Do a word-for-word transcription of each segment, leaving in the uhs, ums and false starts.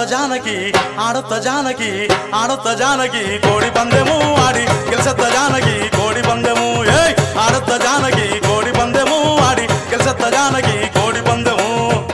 జానకి ఆడొత్త జానకి ఆడొత్త జానకి కోడి పందెము ఆడి గెలిసెత్త జానకి కోడి పందెము ఏయ్ ఆడొత్త జానకి కోడి పందెము ఆడి గెలిసెత్త జానకి కోడి పందెము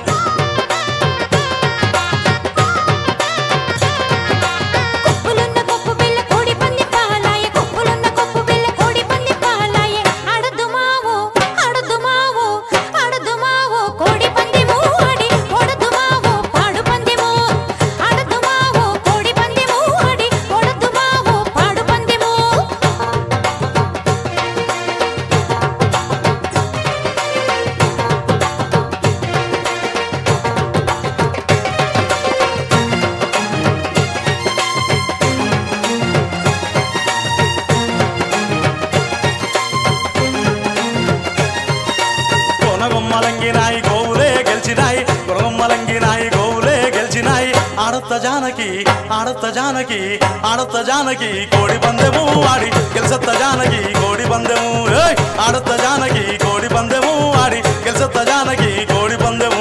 మలంగినాయి గోవులే గెలిచినాయి మలంగినాయి గోవులే గెలిచినాయి ఆడొత్త జానకి ఆడొత్త జానకి ఆడొత్త జానకి కోడి పందెము ఆడి గెలిసెత్త జానకి కోడి పందెము ఏయ్ ఆడొత్త జానకి కోడి పందెము ఆడి గెలిసెత్త జానకి కోడి పందెము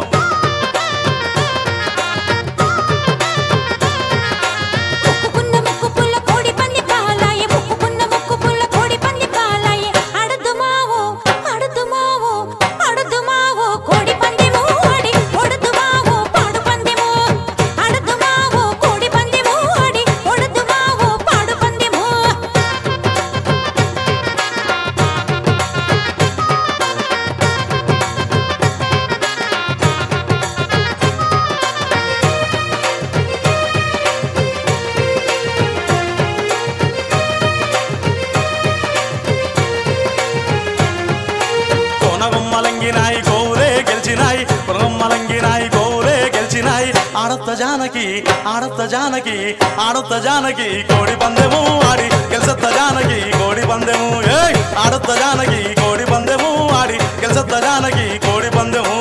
మలంగినాయి గోవులే గెలిచినాయి మలంగినాయి గోవులే గెలిచినాయి ఆడొత్త జానకి ఆడొత్త జానకి ఆడొత్త జానకి కోడి పందెము ఆడి గెలిసెత్త జానకి కోడి పందెము ఏయ్ ఆడొత్త జానకి కోడి పందెము ఆడి గెలిసెత్త జానకి కోడి పందెము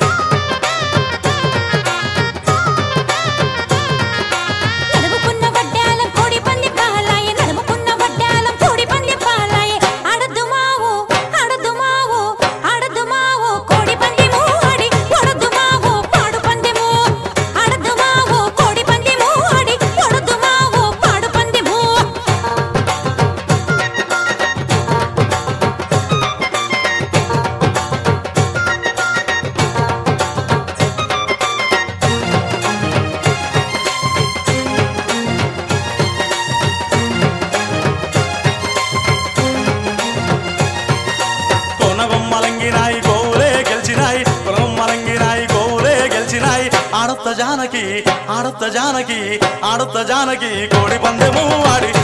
మలంగినాయి గోవులే గెలిచినాయి మలంగినాయి గోవులే గెలిచినాయి ఆడొత్త జానకి ఆడొత్త జానకి ఆడొత్త జానకి కోడి పందెము ఆడి